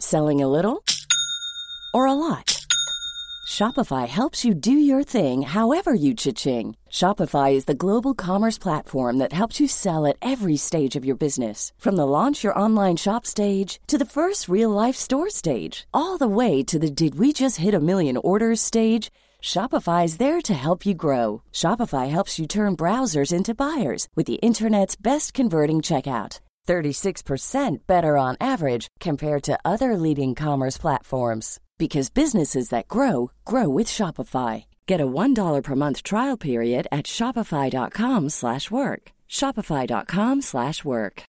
Selling a little or a lot? Shopify helps you do your thing however you cha-ching. Shopify is the global commerce platform that helps you sell at every stage of your business. From the launch your online shop stage to the first real-life store stage, all the way to the did we just hit a million orders stage. Shopify is there to help you grow. Shopify helps you turn browsers into buyers with the internet's best converting checkout. 36% better on average compared to other leading commerce platforms. Because businesses that grow, grow with Shopify. Get a $1 per month trial period at shopify.com/work. Shopify.com/work.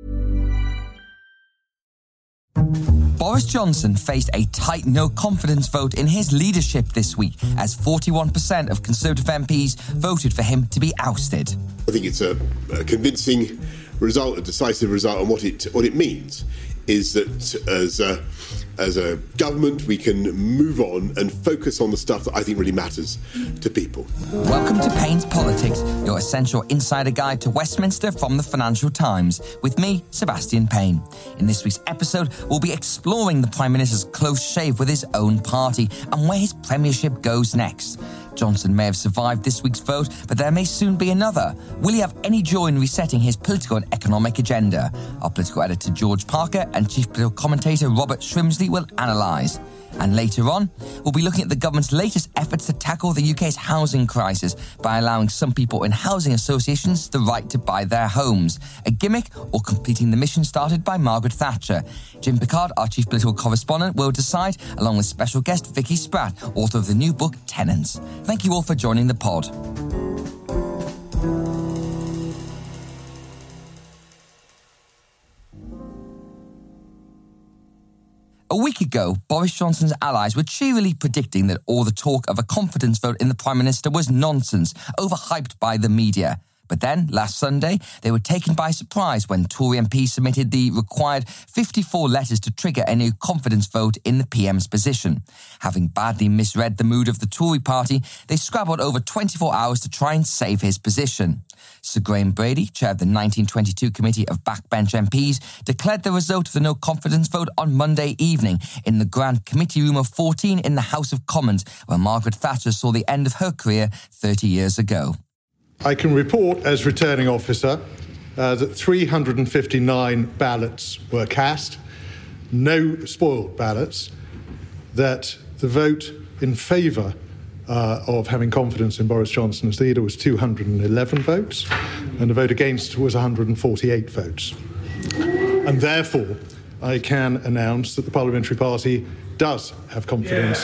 Boris Johnson faced a tight no-confidence vote in his leadership this week as 41% of Conservative MPs voted for him to be ousted. I think it's a convincing result, a decisive result, and what it means is that as a government we can move on and focus on the stuff that I think really matters to people. Welcome to Payne's Politics, your essential insider guide to Westminster from the Financial Times, with me, Sebastian Payne. In this week's episode, we'll be exploring the Prime Minister's close shave with his own party and where his premiership goes next. Johnson may have survived this week's vote, but there may soon be another. Will he have any joy in resetting his political and economic agenda? Our political editor George Parker and chief political commentator Robert Shrimsley will analyse. And later on, we'll be looking at the government's latest efforts to tackle the UK's housing crisis by allowing some people in housing associations the right to buy their homes. A gimmick or completing the mission started by Margaret Thatcher. Jim Pickard, our chief political correspondent, will decide, along with special guest Vicky Spratt, author of the new book Tenants. Thank you all for joining the pod. A week ago, Boris Johnson's allies were cheerily predicting that all the talk of a confidence vote in the Prime Minister was nonsense, overhyped by the media. But then, last Sunday, they were taken by surprise when Tory MPs submitted the required 54 letters to trigger a new confidence vote in the PM's position. Having badly misread the mood of the Tory party, they scrabbled over 24 hours to try and save his position. Sir Graham Brady, chair of the 1922 Committee of Backbench MPs, declared the result of the no-confidence vote on Monday evening in the Grand Committee Room of 14 in the House of Commons, where Margaret Thatcher saw the end of her career 30 years ago. I can report as returning officer that 359 ballots were cast, no spoiled ballots, that the vote in favour of having confidence in Boris Johnson as leader was 211 votes, and the vote against was 148 votes. And therefore, I can announce that the Parliamentary Party does have confidence.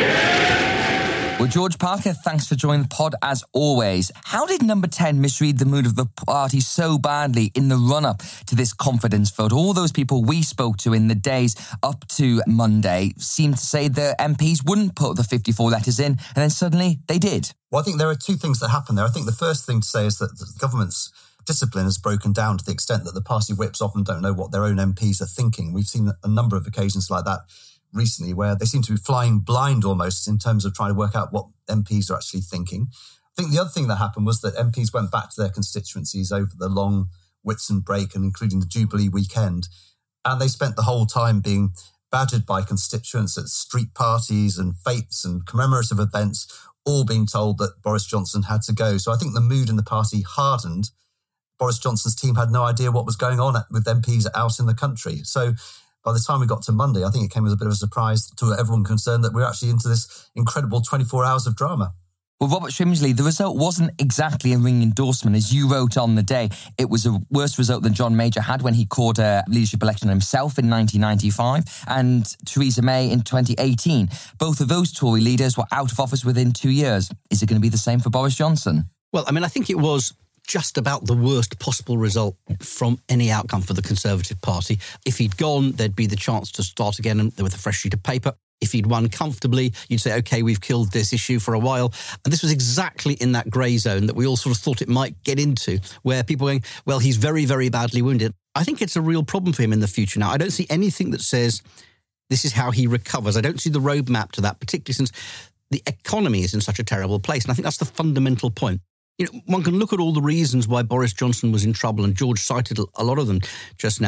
Well, George Parker, thanks for joining the pod as always. How did Number 10 misread the mood of the party so badly in the run-up to this confidence vote? All those people we spoke to in the days up to Monday seemed to say the MPs wouldn't put the 54 letters in, and then suddenly they did. Well, I think there are two things that happened there. I think the first thing to say is that the government's discipline has broken down to the extent that the party whips often don't know what their own MPs are thinking. We've seen a number of occasions like that recently where they seem to be flying blind almost in terms of trying to work out what MPs are actually thinking. I think the other thing that happened was that MPs went back to their constituencies over the long Whitsun break and including the Jubilee weekend, and they spent the whole time being badgered by constituents at street parties and fetes and commemorative events, all being told that Boris Johnson had to go. So I think the mood in the party hardened. Boris Johnson's team had no idea what was going on with MPs out in the country. So by the time we got to Monday, I think it came as a bit of a surprise to everyone concerned that we're actually into this incredible 24 hours of drama. Well, Robert Shrimsley, the result wasn't exactly a ringing endorsement, as you wrote on the day. It was a worse result than John Major had when he called a leadership election himself in 1995 and Theresa May in 2018. Both of those Tory leaders were out of office within 2 years. Is it going to be the same for Boris Johnson? Well, I mean, I think it was just about the worst possible result from any outcome for the Conservative Party. If he'd gone, there'd be the chance to start again with a fresh sheet of paper. If he'd won comfortably, you'd say, OK, we've killed this issue for a while. And this was exactly in that grey zone that we all sort of thought it might get into, where people are going, well, he's very, very badly wounded. I think it's a real problem for him in the future now. I don't see anything that says this is how he recovers. I don't see the roadmap to that, particularly since the economy is in such a terrible place. And I think that's the fundamental point. You know, one can look at all the reasons why Boris Johnson was in trouble, and George cited a lot of them just now, but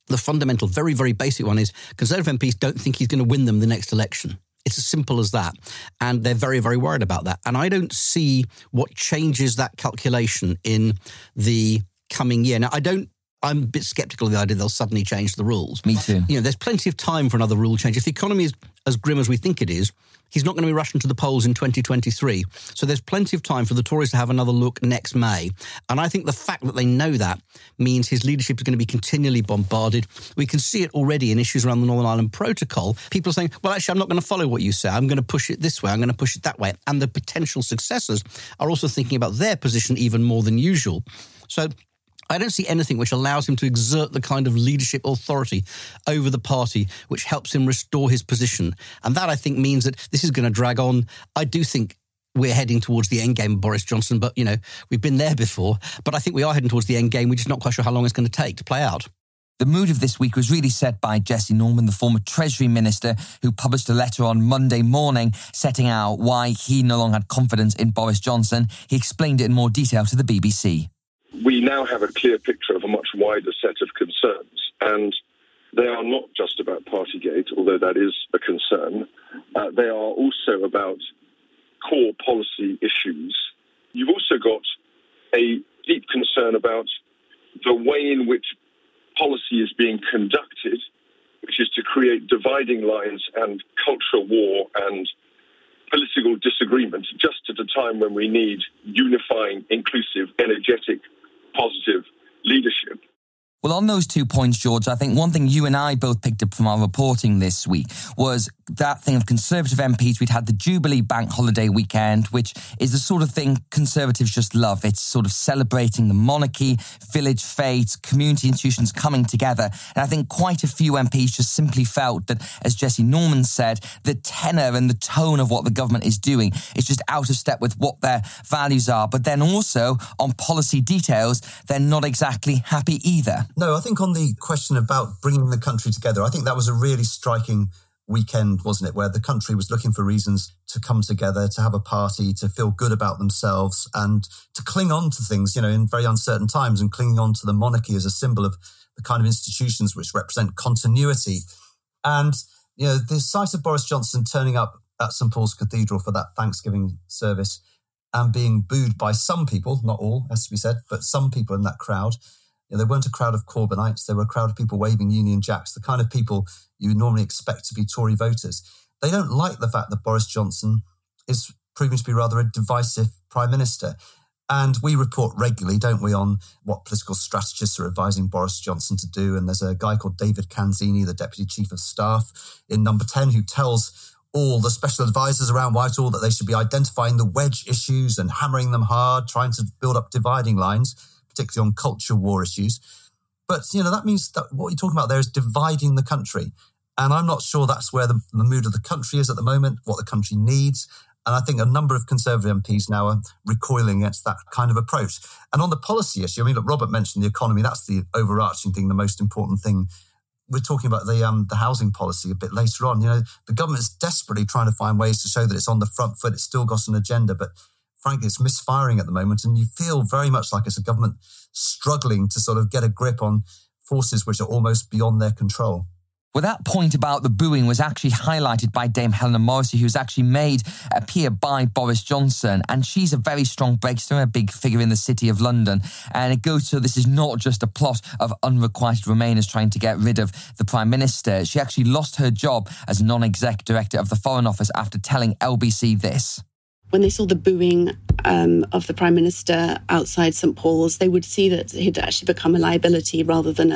The fundamental, very, very basic one is Conservative MPs don't think he's going to win them the next election. It's as simple as that. And they're very, very worried about that. And I don't see what changes that calculation in the coming year. Now, I'm a bit sceptical of the idea they'll suddenly change the rules. Me too. There's plenty of time for another rule change. If the economy is as grim as we think it is, he's not going to be rushing to the polls in 2023. So there's plenty of time for the Tories to have another look next May. And I think the fact that they know that means his leadership is going to be continually bombarded. We can see it already in issues around the Northern Ireland Protocol. People are saying, well, actually, I'm not going to follow what you say. I'm going to push it this way. I'm going to push it that way. And the potential successors are also thinking about their position even more than usual. So I don't see anything which allows him to exert the kind of leadership authority over the party which helps him restore his position. And that, I think, means that this is going to drag on. I do think we're heading towards the end game of Boris Johnson, but, we've been there before. But I think we are heading towards the end game. We're just not quite sure how long it's going to take to play out. The mood of this week was really set by Jesse Norman, the former Treasury Minister, who published a letter on Monday morning setting out why he no longer had confidence in Boris Johnson. He explained it in more detail to the BBC. We now have a clear picture of a much wider set of concerns, and they are not just about Partygate, although that is a concern. They are also about core policy issues. You've also got a deep concern about the way in which policy is being conducted, which is to create dividing lines and cultural war and political disagreement, just at a time when we need unifying, inclusive, energetic, positive leadership. Well, on those 2 points, George, I think one thing you and I both picked up from our reporting this week was that thing of Conservative MPs. We'd had the Jubilee Bank Holiday weekend, which is the sort of thing Conservatives just love. It's sort of celebrating the monarchy, village fates, community institutions coming together. And I think quite a few MPs just simply felt that, as Jesse Norman said, the tenor and the tone of what the government is doing is just out of step with what their values are. But then also on policy details, they're not exactly happy either. No, I think on the question about bringing the country together, I think that was a really striking weekend, wasn't it, where the country was looking for reasons to come together, to have a party, to feel good about themselves and to cling on to things, in very uncertain times, and clinging on to the monarchy as a symbol of the kind of institutions which represent continuity. And, the sight of Boris Johnson turning up at St Paul's Cathedral for that Thanksgiving service and being booed by some people, not all, has to be said, but some people in that crowd. They weren't a crowd of Corbynites. They were a crowd of people waving Union Jacks, the kind of people you would normally expect to be Tory voters. They don't like the fact that Boris Johnson is proving to be rather a divisive Prime Minister. And we report regularly, don't we, on what political strategists are advising Boris Johnson to do. And there's a guy called David Canzini, the Deputy Chief of Staff in Number 10, who tells all the special advisors around Whitehall that they should be identifying the wedge issues and hammering them hard, trying to build up dividing lines, particularly on culture war issues. But, that means that what you're talking about there is dividing the country. And I'm not sure that's where the mood of the country is at the moment, what the country needs. And I think a number of Conservative MPs now are recoiling against that kind of approach. And on the policy issue, look, Robert mentioned the economy. That's the overarching thing, the most important thing. We're talking about the housing policy a bit later on. The government is desperately trying to find ways to show that it's on the front foot. It's still got an agenda, but frankly, it's misfiring at the moment. And you feel very much like it's a government struggling to sort of get a grip on forces which are almost beyond their control. Well, that point about the booing was actually highlighted by Dame Helena Morrissey, who's actually made a peer by Boris Johnson. And she's a very strong Brexiter, a big figure in the City of London. And it goes to this is not just a plot of unrequited Remainers trying to get rid of the Prime Minister. She actually lost her job as non-exec director of the Foreign Office after telling LBC this. When they saw the booing of the Prime Minister outside St Paul's, they would see that he'd actually become a liability rather than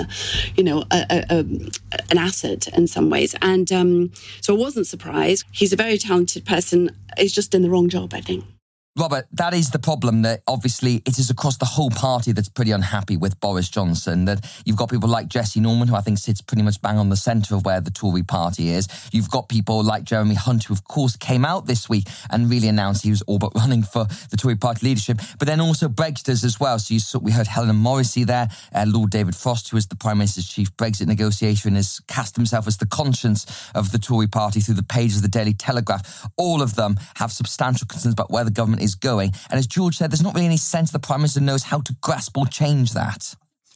an asset in some ways. And so I wasn't surprised. He's a very talented person. He's just in the wrong job, I think. Robert, that is the problem, that obviously it is across the whole party that's pretty unhappy with Boris Johnson, that you've got people like Jesse Norman, who I think sits pretty much bang on the centre of where the Tory party is. You've got people like Jeremy Hunt, who of course came out this week and really announced he was all but running for the Tory party leadership, but then also Brexiters as well. So we heard Helena Morrissey there, Lord David Frost, who is the Prime Minister's chief Brexit negotiator and has cast himself as the conscience of the Tory party through the pages of the Daily Telegraph. All of them have substantial concerns about where the government is going. And as George said, there's not really any sense the Prime Minister knows how to grasp or change that.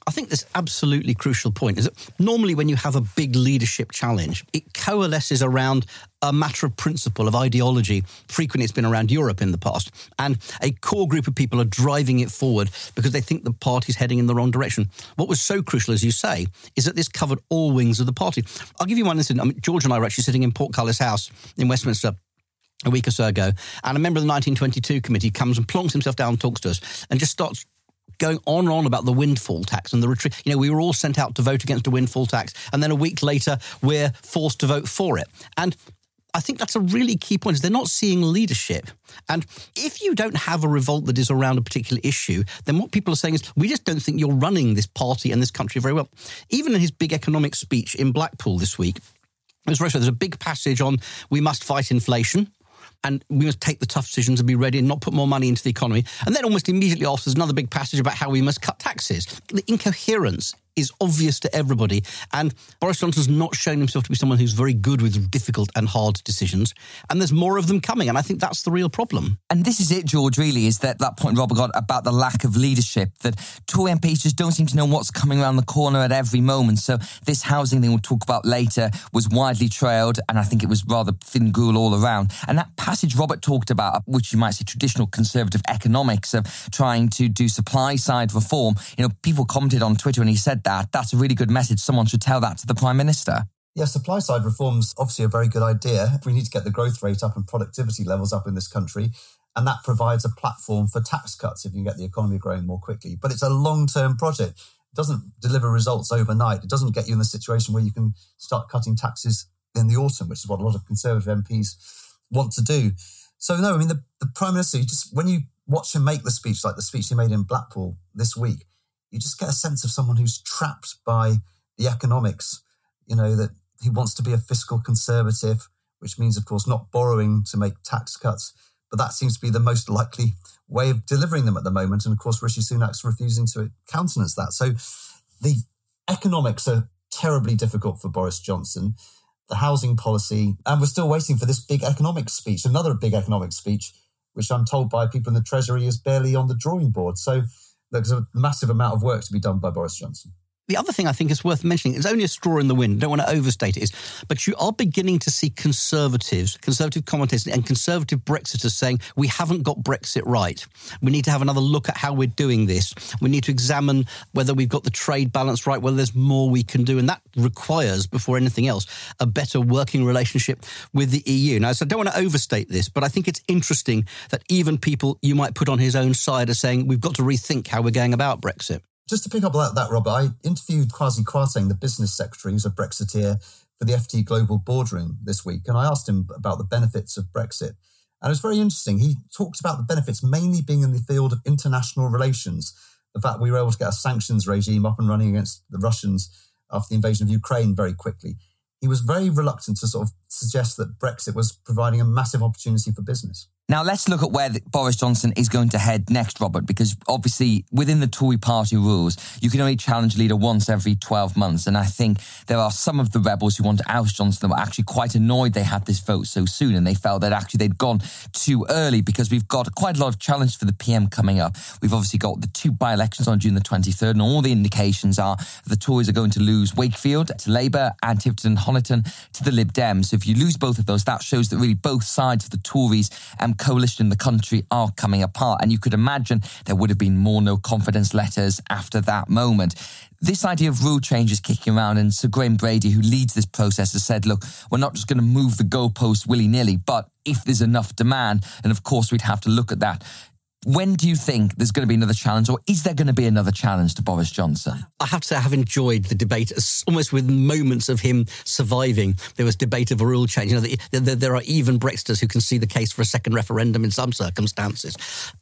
I think this absolutely crucial point is that normally when you have a big leadership challenge, it coalesces around a matter of principle, of ideology. Frequently, it's been around Europe in the past. And a core group of people are driving it forward because they think the party's heading in the wrong direction. What was so crucial, as you say, is that this covered all wings of the party. I'll give you one incident. I mean, George and I were actually sitting in Portcullis House in Westminster a week or so ago, and a member of the 1922 committee comes and plonks himself down and talks to us and just starts going on and on about the windfall tax and the retreat. You know, we were all sent out to vote against a windfall tax, and then a week later, we're forced to vote for it. And I think that's a really key point, is they're not seeing leadership. And if you don't have a revolt that is around a particular issue, then what people are saying is, we just don't think you're running this party and this country very well. Even in his big economic speech in Blackpool this week, there's a big passage on we must fight inflation, and we must take the tough decisions and be ready and not put more money into the economy. And then almost immediately after, there's another big passage about how we must cut taxes. The incoherence is obvious to everybody. And Boris Johnson's not shown himself to be someone who's very good with difficult and hard decisions. And there's more of them coming. And I think that's the real problem. And this is it, George, really, is that point Robert got about the lack of leadership, that Tory MPs just don't seem to know what's coming around the corner at every moment. So this housing thing we'll talk about later was widely trailed, and I think it was rather thin gruel all around. And that passage Robert talked about, which you might say traditional conservative economics of trying to do supply side reform, you know, people commented on Twitter and he said that's a really good message. Someone should tell that to the Prime Minister. Yeah, supply side reform's obviously a very good idea. We need to get the growth rate up and productivity levels up in this country, and that provides a platform for tax cuts if you can get the economy growing more quickly. But it's a long-term project. It doesn't deliver results overnight. It doesn't get you in the situation where you can start cutting taxes in the autumn, which is what a lot of Conservative MPs want to do. So, no, I mean, the Prime Minister, when you watch him make the speech, like the speech he made in Blackpool this week, you just get a sense of someone who's trapped by the economics, you know, that he wants to be a fiscal conservative, which means, of course, not borrowing to make tax cuts. But that seems to be the most likely way of delivering them at the moment. And, of course, Rishi Sunak's refusing to countenance that. So the economics are terribly difficult for Boris Johnson, the housing policy, and we're still waiting for this big economic speech, another big economic speech, which I'm told by people in the Treasury is barely on the drawing board. So there's a massive amount of work to be done by Boris Johnson. The other thing I think is worth mentioning, it's only a straw in the wind, don't want to overstate it, but you are beginning to see conservative commentators and conservative Brexiters saying, we haven't got Brexit right. We need to have another look at how we're doing this. We need to examine whether we've got the trade balance right, whether there's more we can do. And that requires, before anything else, a better working relationship with the EU. Now, so I don't want to overstate this, but I think it's interesting that even people you might put on his own side are saying, we've got to rethink how we're going about Brexit. Just to pick up on that, Robert, I interviewed Kwasi Kwarteng, the business secretary, who's a Brexiteer, for the FT Global Boardroom this week, and I asked him about the benefits of Brexit. And it was very interesting. He talked about the benefits mainly being in the field of international relations, the fact we were able to get a sanctions regime up and running against the Russians after the invasion of Ukraine very quickly. He was very reluctant to sort of suggest that Brexit was providing a massive opportunity for business. Now, let's look at where Boris Johnson is going to head next, Robert, because obviously within the Tory party rules, you can only challenge a leader once every 12 months. And I think there are some of the rebels who want to oust Johnson that were actually quite annoyed they had this vote so soon. And they felt that actually they'd gone too early because we've got quite a lot of challenge for the PM coming up. We've obviously got the 2 by-elections on June the 23rd, and all the indications are the Tories are going to lose Wakefield to Labour and Tiverton and Honiton to the Lib Dems. So if you lose both of those, that shows that really both sides of the Tories coalition in the country are coming apart. And you could imagine there would have been more no confidence letters after that moment. This idea of rule change is kicking around, and Sir Graham Brady, who leads this process, has said, look, we're not just going to move the goalposts willy-nilly, but if there's enough demand, and of course we'd have to look at that. When do you think there's going to be another challenge, or is there going to be another challenge to Boris Johnson? I have to say I have enjoyed the debate, almost with moments of him surviving. There was debate of a rule change. You know, there are even Brexiters who can see the case for a second referendum in some circumstances.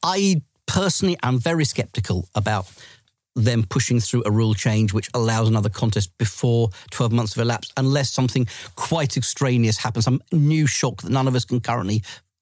I personally am very sceptical about them pushing through a rule change which allows another contest before 12 months have elapsed, unless something quite extraneous happens, some new shock that none of us can currently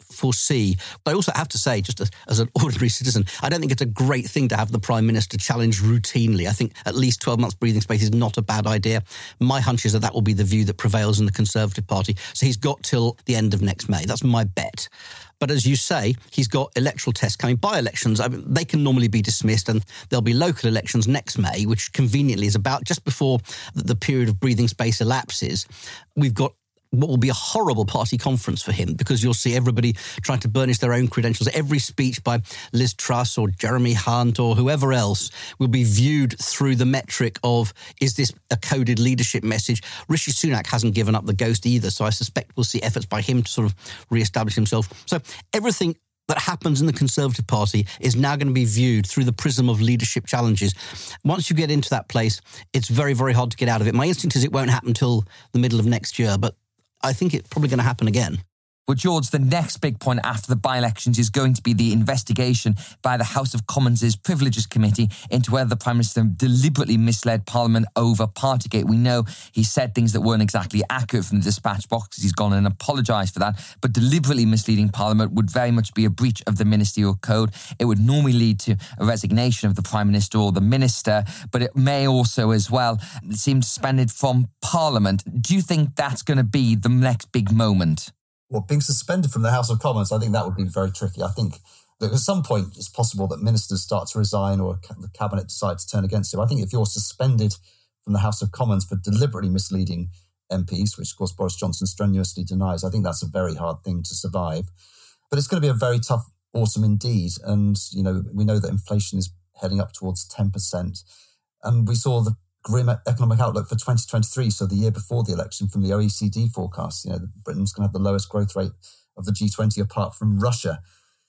foresee. But I also have to say, just as an ordinary citizen, I don't think it's a great thing to have the Prime Minister challenged routinely. I think at least 12 months breathing space is not a bad idea. My hunch is that will be the view that prevails in the Conservative Party. So he's got till the end of next May. That's my bet. But as you say, he's got electoral tests coming. By-elections, they can normally be dismissed, and there'll be local elections next May, which conveniently is about just before the period of breathing space elapses. We've got what will be a horrible party conference for him, because you'll see everybody trying to burnish their own credentials. Every speech by Liz Truss or Jeremy Hunt or whoever else will be viewed through the metric of, is this a coded leadership message? Rishi Sunak hasn't given up the ghost either, so I suspect we'll see efforts by him to sort of re-establish himself. So everything that happens in the Conservative Party is now going to be viewed through the prism of leadership challenges. Once you get into that place, it's very, very hard to get out of it. My instinct is it won't happen until the middle of next year, but I think it's probably going to happen again. Well, George, the next big point after the by-elections is going to be the investigation by the House of Commons' Privileges Committee into whether the Prime Minister deliberately misled Parliament over Partygate. We know he said things that weren't exactly accurate from the dispatch box. He's gone and apologised for that. But deliberately misleading Parliament would very much be a breach of the ministerial code. It would normally lead to a resignation of the Prime Minister or the Minister, but it may also as well seem suspended from Parliament. Do you think that's going to be the next big moment? Well, being suspended from the House of Commons, I think that would be very tricky. I think that at some point it's possible that ministers start to resign or the Cabinet decides to turn against him. I think if you're suspended from the House of Commons for deliberately misleading MPs, which of course Boris Johnson strenuously denies, I think that's a very hard thing to survive. But it's going to be a very tough autumn indeed. And, you know, we know that inflation is heading up towards 10%. And we saw the grim economic outlook for 2023, so the year before the election, from the OECD forecast. You know, Britain's going to have the lowest growth rate of the G20 apart from Russia.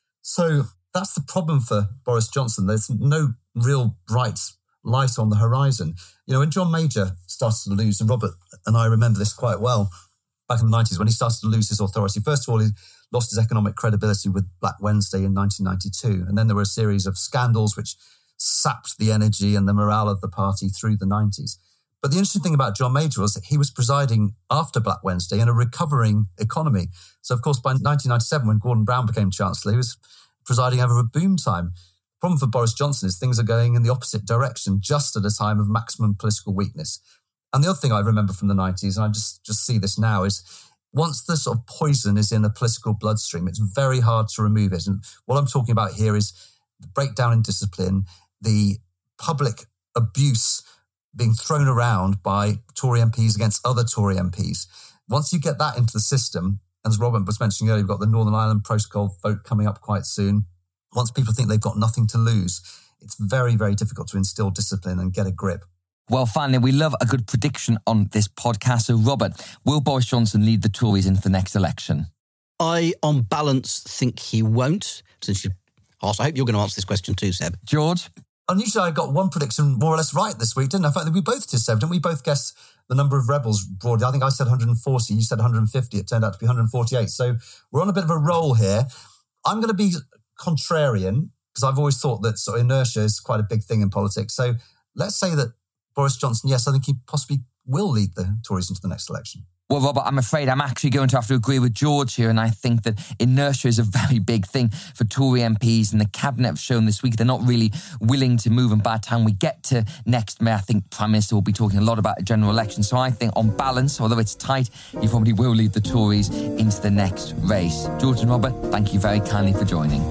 So that's the problem for Boris Johnson. There's no real bright light on the horizon. You know, when John Major started to lose, and Robert and I remember this quite well, back in the 90s, when he started to lose his authority, first of all, he lost his economic credibility with Black Wednesday in 1992. And then there were a series of scandals which sapped the energy and the morale of the party through the 90s. But the interesting thing about John Major was that he was presiding after Black Wednesday in a recovering economy. So, of course, by 1997, when Gordon Brown became Chancellor, he was presiding over a boom time. The problem for Boris Johnson is things are going in the opposite direction, just at a time of maximum political weakness. And the other thing I remember from the 90s, and I just see this now, is once the sort of poison is in the political bloodstream, it's very hard to remove it. And what I'm talking about here is the breakdown in discipline, the public abuse being thrown around by Tory MPs against other Tory MPs. Once you get that into the system, as Robin was mentioning earlier, we've got the Northern Ireland Protocol vote coming up quite soon. Once people think they've got nothing to lose, it's very, very difficult to instill discipline and get a grip. Well, finally, we love a good prediction on this podcast. So, Robert, will Boris Johnson lead the Tories into the next election? I, on balance, think he won't. Since you asked, I hope you're going to answer this question too, Seb. George? Unusually, I got one prediction more or less right this week, didn't I? In fact, we both did, Seb. Didn't we both guess the number of rebels broadly? I think I said 140, you said 150. It turned out to be 148. So we're on a bit of a roll here. I'm going to be contrarian, because I've always thought that sort of inertia is quite a big thing in politics. So let's say that Boris Johnson, yes, I think he possibly will lead the Tories into the next election. Well, Robert, I'm afraid I'm actually going to have to agree with George here, and I think that inertia is a very big thing for Tory MPs, and the Cabinet have shown this week they're not really willing to move, and by the time we get to next May, I think Prime Minister will be talking a lot about a general election. So I think on balance, although it's tight, he probably will lead the Tories into the next race. George and Robert, thank you very kindly for joining.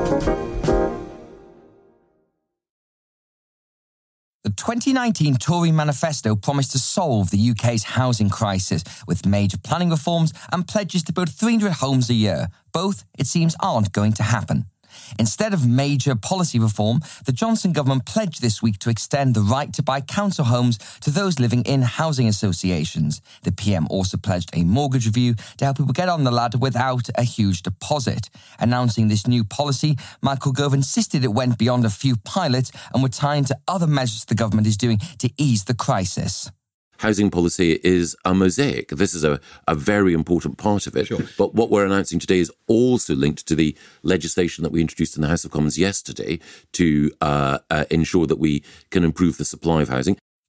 The 2019 Tory manifesto promised to solve the UK's housing crisis with major planning reforms and pledges to build 300 homes a year. Both, it seems, aren't going to happen. Instead of major policy reform, the Johnson government pledged this week to extend the right to buy council homes to those living in housing associations. The PM also pledged a mortgage review to help people get on the ladder without a huge deposit. Announcing this new policy, Michael Gove insisted it went beyond a few pilots and would tie into other measures the government is doing to ease the crisis. Housing policy is a mosaic. This is a very important part of it. Sure. But what we're announcing today is also linked to the legislation that we introduced in the House of Commons yesterday to ensure that we can improve the supply of housing.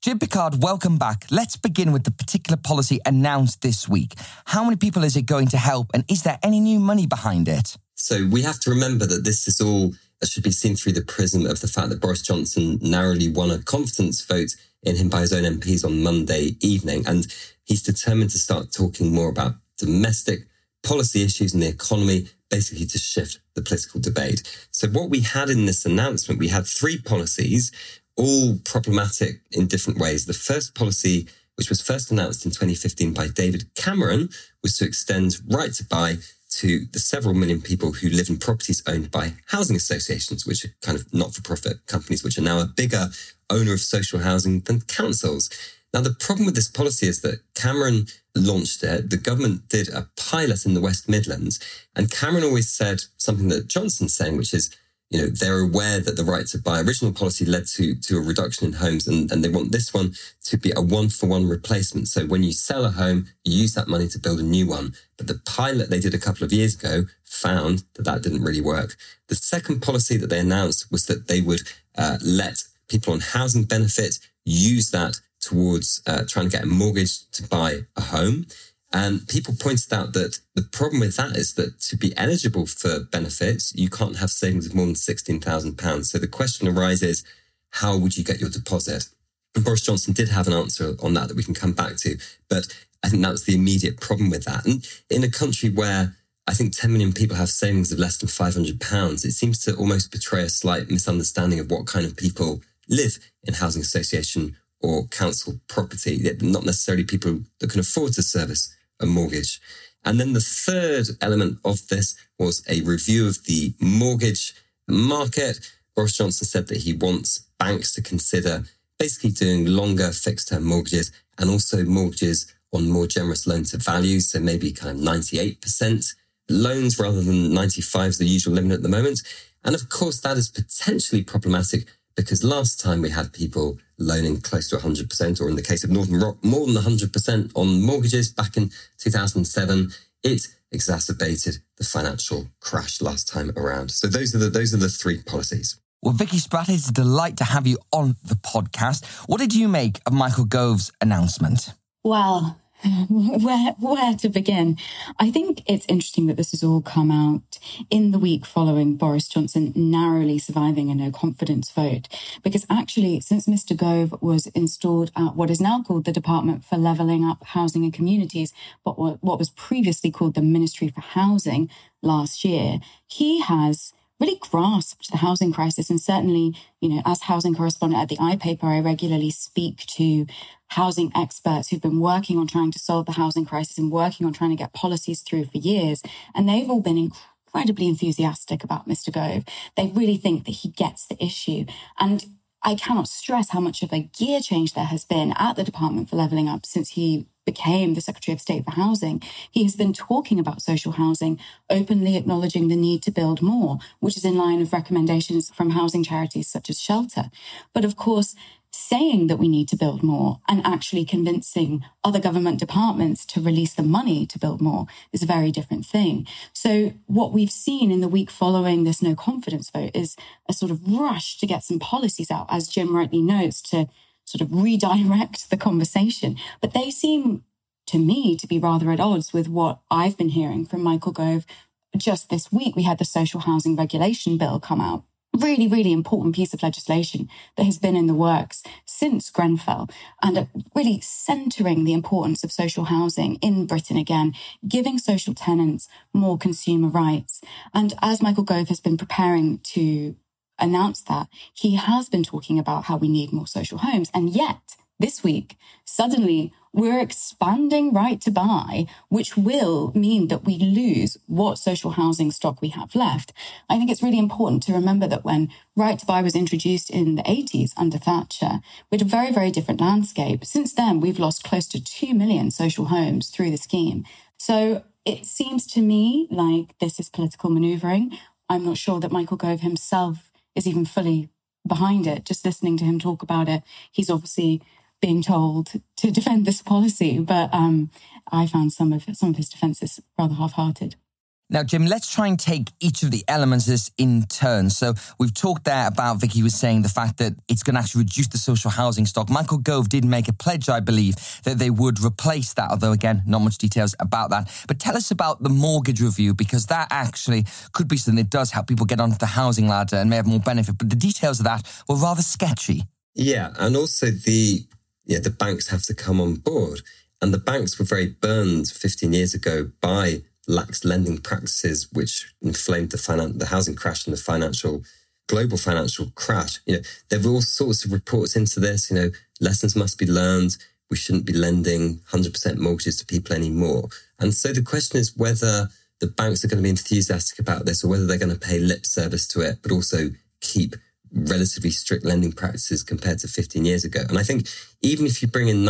Jim Pickard, welcome back. Let's begin with the particular policy announced this week. How many people is it going to help, and is there any new money behind it? So we have to remember that this is all should be seen through the prism of the fact that Boris Johnson narrowly won a confidence vote in him by his own MPs on Monday evening. And he's determined to start talking more about domestic policy issues in the economy, basically to shift the political debate. So what we had in this announcement, we had 3 policies, all problematic in different ways. The first policy, which was first announced in 2015 by David Cameron, was to extend right to buy to the several million people who live in properties owned by housing associations, which are kind of not-for-profit companies, which are now a bigger owner of social housing than councils. Now, the problem with this policy is that Cameron launched it. The government did a pilot in the West Midlands, and Cameron always said something that Johnson's saying, which is, they're aware that the right to buy original policy led to a reduction in homes, and they want this one to be a 1-for-1 replacement. So when you sell a home, you use that money to build a new one. But the pilot they did a couple of years ago found that didn't really work. The second policy that they announced was that they would let people on housing benefit use that towards trying to get a mortgage to buy a home. And people pointed out that the problem with that is that to be eligible for benefits, you can't have savings of more than £16,000. So the question arises, how would you get your deposit? And Boris Johnson did have an answer on that we can come back to. But I think that's the immediate problem with that. And in a country where I think 10 million people have savings of less than £500, it seems to almost betray a slight misunderstanding of what kind of people live in housing association or council property, not necessarily people that can afford to service a mortgage. And then the third element of this was a review of the mortgage market. Boris Johnson said that he wants banks to consider basically doing longer fixed-term mortgages and also mortgages on more generous loan to values, so maybe kind of 98% loans rather than 95 is the usual limit at the moment. And of course, that is potentially problematic because last time we had people loaning close to 100%, or in the case of Northern Rock, more than 100% on mortgages back in 2007. It exacerbated the financial crash last time around. So those are the 3 policies. Well, Vicky Spratt, it's a delight to have you on the podcast. What did you make of Michael Gove's announcement? Well, where to begin? I think it's interesting that this has all come out in the week following Boris Johnson narrowly surviving a no-confidence vote. Because actually, since Mr. Gove was installed at what is now called the Department for Levelling Up Housing and Communities, but what was previously called the Ministry for Housing last year, he has really grasped the housing crisis. And certainly, as housing correspondent at the iPaper, I regularly speak to housing experts who've been working on trying to solve the housing crisis and working on trying to get policies through for years. And they've all been incredibly enthusiastic about Mr. Gove. They really think that he gets the issue. And I cannot stress how much of a gear change there has been at the Department for Levelling Up since he became the Secretary of State for Housing. He has been talking about social housing, openly acknowledging the need to build more, which is in line with recommendations from housing charities such as Shelter. But of course, saying that we need to build more and actually convincing other government departments to release the money to build more is a very different thing. So what we've seen in the week following this no confidence vote is a sort of rush to get some policies out, as Jim rightly notes, to sort of redirect the conversation. But they seem to me to be rather at odds with what I've been hearing from Michael Gove. Just this week, we had the Social Housing Regulation Bill come out. Really, really important piece of legislation that has been in the works since Grenfell and really centering the importance of social housing in Britain again, giving social tenants more consumer rights. And as Michael Gove has been preparing to announce that, he has been talking about how we need more social homes. And yet, this week, suddenly, we're expanding right to buy, which will mean that we lose what social housing stock we have left. I think it's really important to remember that when right to buy was introduced in the 80s under Thatcher, we had a very, very different landscape. Since then, we've lost close to 2 million social homes through the scheme. So it seems to me like this is political manoeuvring. I'm not sure that Michael Gove himself is even fully behind it. Just listening to him talk about it, he's obviously being told to defend this policy, but I found some of his defences rather half-hearted. Now, Jim, let's try and take each of the elements of this in turn. So we've talked there about, Vicky was saying, the fact that it's going to actually reduce the social housing stock. Michael Gove did make a pledge, I believe, that they would replace that, although, again, not much details about that. But tell us about the mortgage review, because that actually could be something that does help people get onto the housing ladder and may have more benefit. But the details of that were rather sketchy. Yeah, and also the banks have to come on board. And the banks were very burned 15 years ago by lax lending practices, which inflamed the housing crash and the global financial crash. There were all sorts of reports into this. Lessons must be learned. We shouldn't be lending 100% mortgages to people anymore. And so the question is whether the banks are going to be enthusiastic about this, or whether they're going to pay lip service to it, but also keep relatively strict lending practices compared to 15 years ago. And I think even if you bring in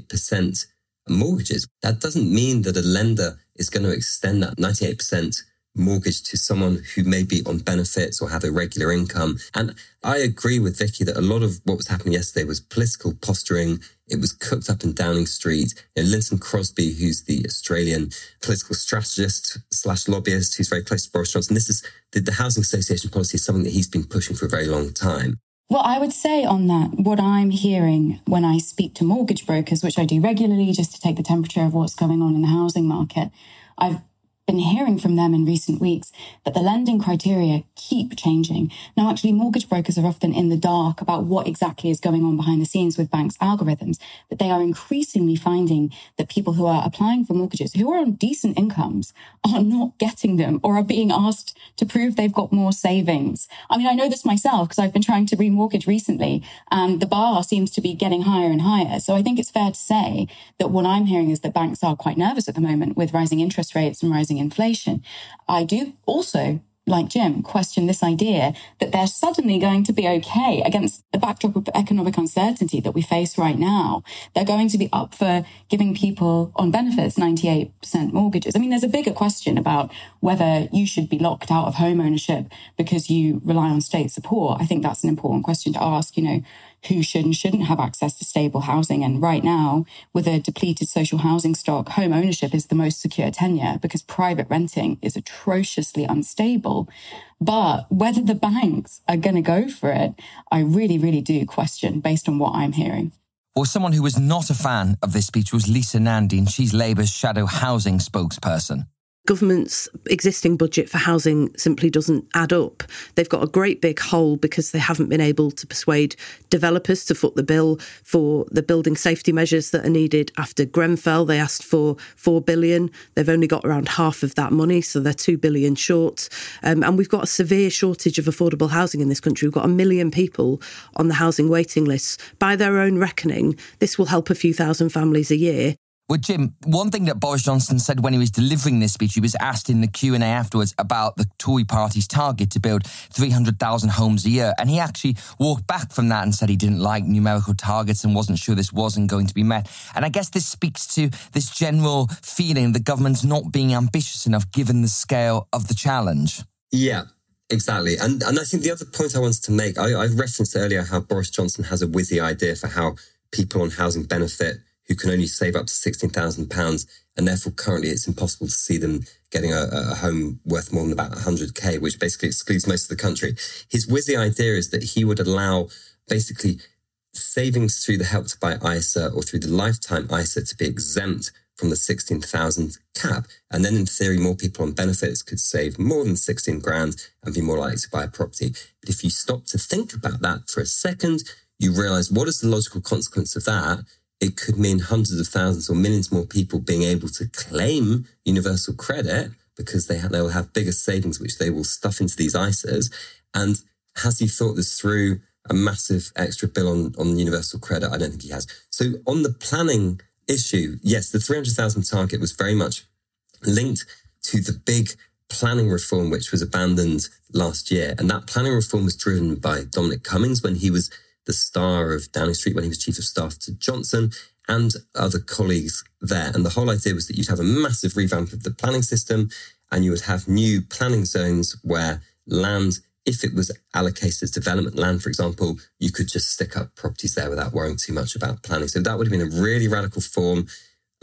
98% mortgages, that doesn't mean that a lender is going to extend that 98% mortgage to someone who may be on benefits or have a regular income. And I agree with Vicky that a lot of what was happening yesterday was political posturing. It was cooked up in Downing Street. Lynton Crosby, who's the Australian political strategist / lobbyist who's very close to Boris Johnson, this is the Housing Association policy is something that he's been pushing for a very long time. Well, I would say on that, what I'm hearing when I speak to mortgage brokers, which I do regularly just to take the temperature of what's going on in the housing market, I've been hearing from them in recent weeks that the lending criteria keep changing. Now, actually, mortgage brokers are often in the dark about what exactly is going on behind the scenes with banks' algorithms, but they are increasingly finding that people who are applying for mortgages, who are on decent incomes, are not getting them or are being asked to prove they've got more savings. I mean, I know this myself because I've been trying to remortgage recently, and the bar seems to be getting higher and higher. So I think it's fair to say that what I'm hearing is that banks are quite nervous at the moment with rising interest rates and rising inflation. I do also, like Jim, question this idea that they're suddenly going to be okay against the backdrop of economic uncertainty that we face right now. They're going to be up for giving people on benefits 98% mortgages. I mean, there's a bigger question about whether you should be locked out of home ownership because you rely on state support. I think that's an important question to ask, who should and shouldn't have access to stable housing. And right now, with a depleted social housing stock, home ownership is the most secure tenure because private renting is atrociously unstable. But whether the banks are going to go for it, I really, really do question based on what I'm hearing. Well, someone who was not a fan of this speech was Lisa Nandy, and she's Labour's shadow housing spokesperson. Government's existing budget for housing simply doesn't add up. They've got a great big hole because they haven't been able to persuade developers to foot the bill for the building safety measures that are needed after Grenfell. They asked for $4 billion. They've only got around half of that money, so they're $2 billion short. And we've got a severe shortage of affordable housing in this country. We've got 1 million people on the housing waiting lists. By their own reckoning, this will help a few thousand families a year. Well, Jim, one thing that Boris Johnson said when he was delivering this speech, he was asked in the Q&A afterwards about the Tory party's target to build 300,000 homes a year. And he actually walked back from that and said he didn't like numerical targets and wasn't sure this wasn't going to be met. And I guess this speaks to this general feeling the government's not being ambitious enough given the scale of the challenge. Yeah. Exactly. And I think the other point I wanted to make, I referenced earlier how Boris Johnson has a whizzy idea for how people on housing benefit who can only save up to £16,000, and therefore currently it's impossible to see them getting a home worth more than about 100k, which basically excludes most of the country. His whizzy idea is that he would allow basically savings through the Help to Buy ISA or through the Lifetime ISA to be exempt from the 16,000 cap. And then in theory, more people on benefits could save more than 16 grand and be more likely to buy a property. But if you stop to think about that for a second, you realise what is the logical consequence of that? It could mean hundreds of thousands or millions more people being able to claim universal credit because they'll have bigger savings, which they will stuff into these ISAs. And has he thought this through? A massive extra bill on universal credit? I don't think he has. So on the planning issue, yes, the 300,000 target was very much linked to the big planning reform, which was abandoned last year. And that planning reform was driven by Dominic Cummings when he was the star of Downing Street, when he was chief of staff to Johnson and other colleagues there. And the whole idea was that you'd have a massive revamp of the planning system and you would have new planning zones where land, if it was allocated as development land, for example, you could just stick up properties there without worrying too much about planning. So that would have been a really radical form,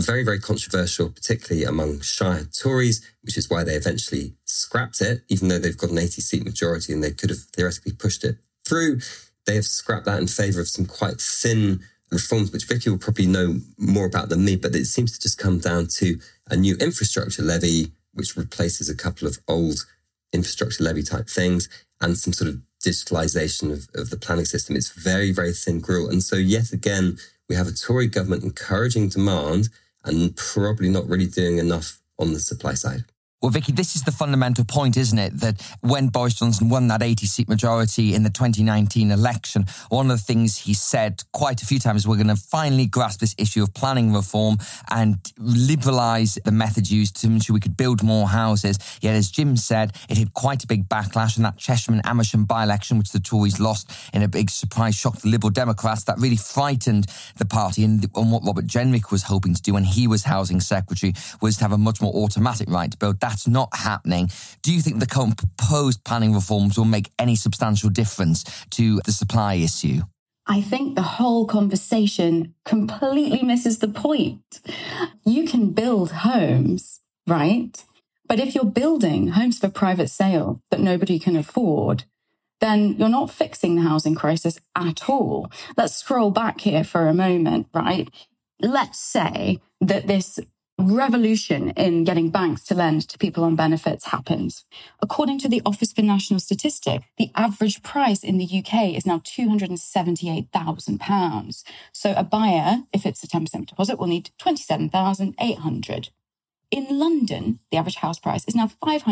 very, very controversial, particularly among Shire Tories, which is why they eventually scrapped it, even though they've got an 80-seat majority and they could have theoretically pushed it through. They have scrapped that in favour of some quite thin reforms, which Vicky will probably know more about than me, but it seems to just come down to a new infrastructure levy, which replaces a couple of old infrastructure levy type things, and some sort of digitalisation of the planning system. It's very, very thin gruel. And so yet again, we have a Tory government encouraging demand and probably not really doing enough on the supply side. Well, Vicky, this is the fundamental point, isn't it? That when Boris Johnson won that 80-seat majority in the 2019 election, one of the things he said quite a few times, we're going to finally grasp this issue of planning reform and liberalise the methods used to ensure we could build more houses. Yet, as Jim said, it had quite a big backlash in that Chesham and Amersham by-election, which the Tories lost in a big surprise shock to the Liberal Democrats. That really frightened the party. And what Robert Jenrick was hoping to do when he was Housing Secretary was to have a much more automatic right to build. That's not happening. Do you think the current proposed planning reforms will make any substantial difference to the supply issue? I think the whole conversation completely misses the point. You can build homes, right? But if you're building homes for private sale that nobody can afford, then you're not fixing the housing crisis at all. Let's scroll back here for a moment, right? Let's say that this revolution in getting banks to lend to people on benefits happens. According to the Office for National Statistics, the average price in the UK is now £278,000. So a buyer, if it's a 10% deposit, will need £27,800. In London, the average house price is now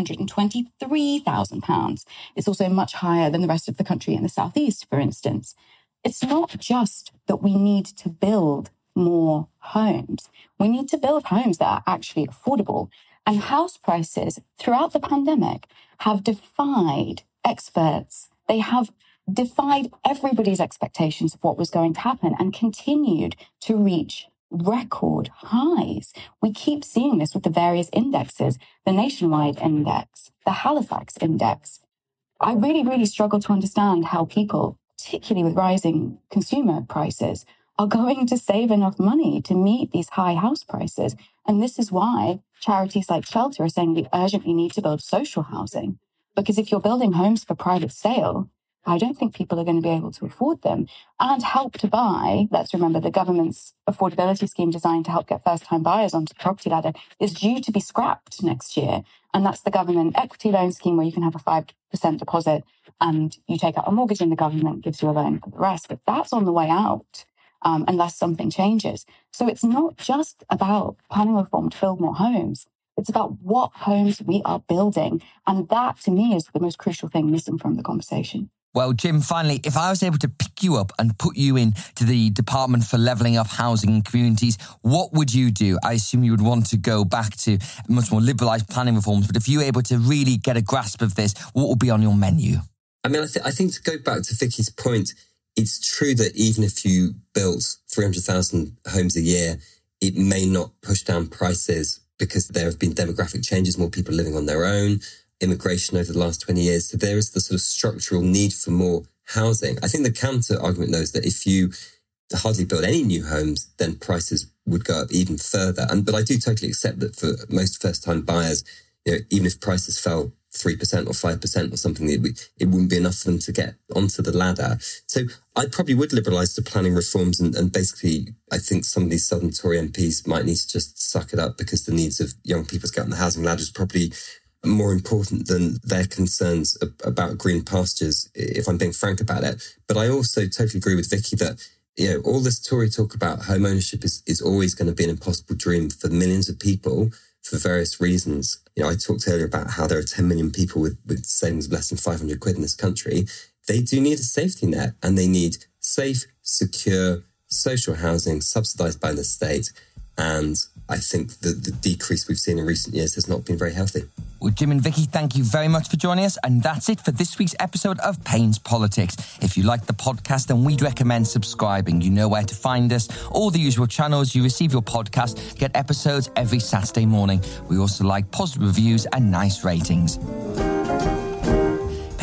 £523,000. It's also much higher than the rest of the country in the southeast, for instance. It's not just that we need to build more homes. We need to build homes that are actually affordable. And house prices throughout the pandemic have defied experts. They have defied everybody's expectations of what was going to happen and continued to reach record highs. We keep seeing this with the various indexes, the Nationwide Index, the Halifax Index. I really, really struggle to understand how people, particularly with rising consumer prices, are going to save enough money to meet these high house prices. And this is why charities like Shelter are saying we urgently need to build social housing. Because if you're building homes for private sale, I don't think people are going to be able to afford them. And Help to Buy, let's remember the government's affordability scheme designed to help get first-time buyers onto the property ladder, is due to be scrapped next year. And that's the government equity loan scheme where you can have a 5% deposit and you take out a mortgage and the government gives you a loan for the rest. But that's on the way out. Unless something changes. So it's not just about planning reform to build more homes. It's about what homes we are building. And that, to me, is the most crucial thing missing from the conversation. Well, Jim, finally, if I was able to pick you up and put you into the Department for Levelling Up Housing and Communities, what would you do? I assume you would want to go back to much more liberalised planning reforms. But if you were able to really get a grasp of this, what would be on your menu? I mean, I think to go back to Vicky's point, it's true that even if you built 300,000 homes a year, it may not push down prices because there have been demographic changes, more people living on their own, immigration over the last 20 years. So there is the sort of structural need for more housing. I think the counter argument, though, is that if you hardly build any new homes, then prices would go up even further. But I do totally accept that for most first-time buyers, even if prices fell 3% or 5% or something, it wouldn't be enough for them to get onto the ladder. So I probably would liberalise the planning reforms and basically I think some of these Southern Tory MPs might need to just suck it up because the needs of young people to get on the housing ladder is probably more important than their concerns about green pastures, if I'm being frank about it. But I also totally agree with Vicky that all this Tory talk about home ownership is always going to be an impossible dream for millions of people for various reasons. I talked earlier about how there are 10 million people with savings of less than 500 quid in this country. They do need a safety net and they need safe, secure, social housing subsidised by the state. And I think the decrease we've seen in recent years has not been very healthy. Well, Jim and Vicky, thank you very much for joining us. And that's it for this week's episode of Payne's Politics. If you like the podcast, then we'd recommend subscribing. You know where to find us. All the usual channels you receive your podcast. Get episodes every Saturday morning. We also like positive reviews and nice ratings.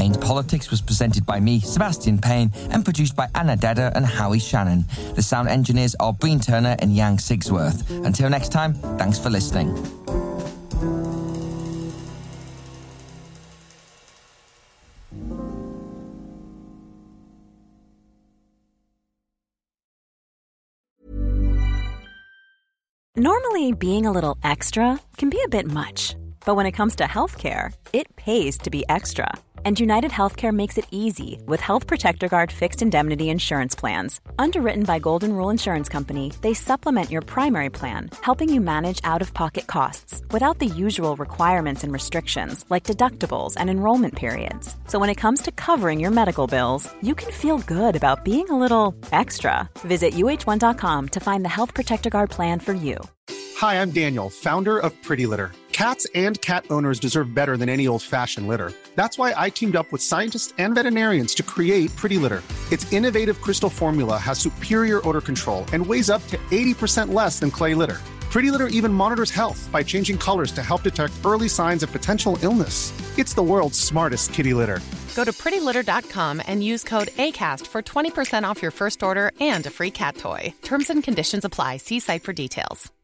Payne's Politics was presented by me, Sebastian Payne, and produced by Anna Dedder and Howie Shannon. The sound engineers are Breen Turner and Yang Sigsworth. Until next time, thanks for listening. Normally, being a little extra can be a bit much, but when it comes to healthcare, it pays to be extra. And United Healthcare makes it easy with Health Protector Guard fixed indemnity insurance plans. Underwritten by Golden Rule Insurance Company, they supplement your primary plan, helping you manage out-of-pocket costs without the usual requirements and restrictions like deductibles and enrollment periods. So when it comes to covering your medical bills, you can feel good about being a little extra. Visit uh1.com to find the Health Protector Guard plan for you. Hi, I'm Daniel, founder of Pretty Litter. Cats and cat owners deserve better than any old-fashioned litter. That's why I teamed up with scientists and veterinarians to create Pretty Litter. Its innovative crystal formula has superior odor control and weighs up to 80% less than clay litter. Pretty Litter even monitors health by changing colors to help detect early signs of potential illness. It's the world's smartest kitty litter. Go to prettylitter.com and use code ACAST for 20% off your first order and a free cat toy. Terms and conditions apply. See site for details.